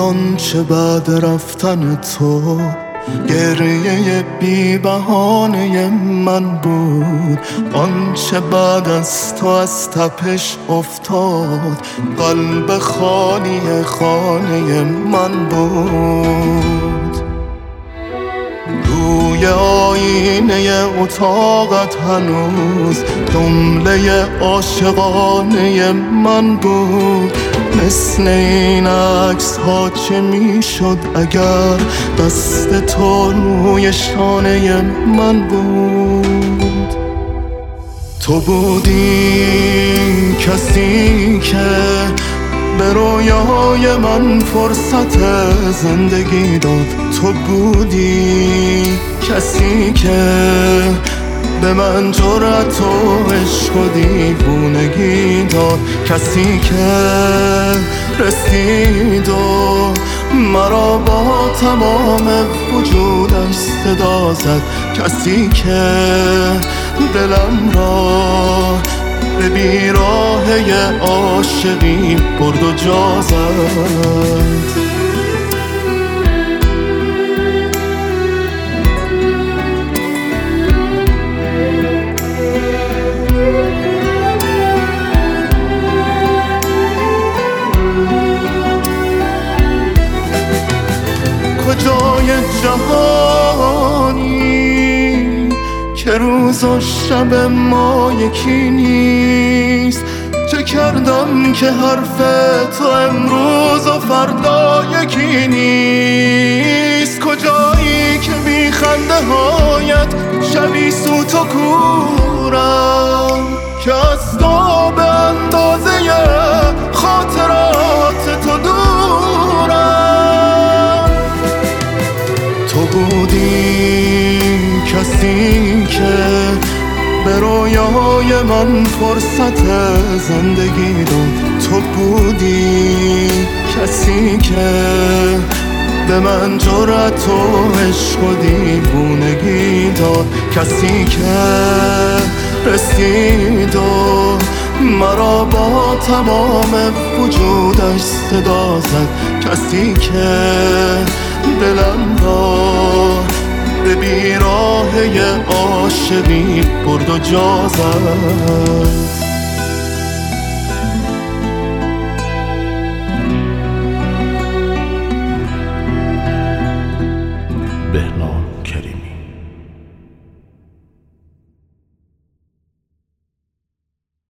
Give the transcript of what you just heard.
آنچه بعد رفتن تو گریه بی بهانه من بود، آنچه بعد از تو از تپش افتاد قلب خالی خانه من بود. روی آینه اتاقت هنوز جمله عاشقانه من بود، مثل این عکس ها چه می شد اگر دست تو روی شانه من بود. تو بودی کسی که به رویای من فرصت زندگی داد، تو بودی کسی که به من جرأت و عشق و دیوونگی داد، کسی که رسید و مرا با تمام وجودش صدا زد، کسی که دلم را به بیراهه عاشقی برد و جا زد. کجای جهانی که روز و شب ما یکی نیست؟ چه کردم که حرف تو امروز و فردا یکی نیست؟ کجایی که بی خنده هایت شبی سوت و کورم، که از تو به اندازه خاطرات تو دورم؟ تو بودی کسی که به رویای من فرصت زندگی داد، تو بودی کسی که به من جرأت و عشق و دیوونگی داد، کسی که رسید و مرا با تمام وجودش صدا زد، کسی که دلم را به بیراهه عاشقی برد و جا زد.